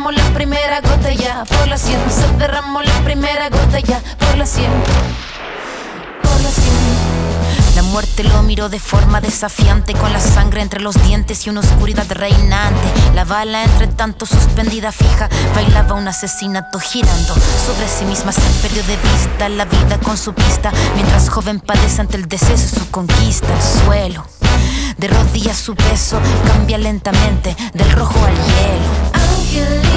derramó la primera gota ya por la 100. Se derramó la primera gota ya por la 100. Por la 100. La muerte lo miró de forma desafiante, con la sangre entre los dientes y una oscuridad reinante. La bala entre tanto suspendida fija, bailaba un asesinato girando sobre sí misma. Se perdió de vista la vida con su pista, mientras joven padece ante el deceso su conquista. El suelo de rodillas su peso cambia lentamente del rojo al hielo. Angelito.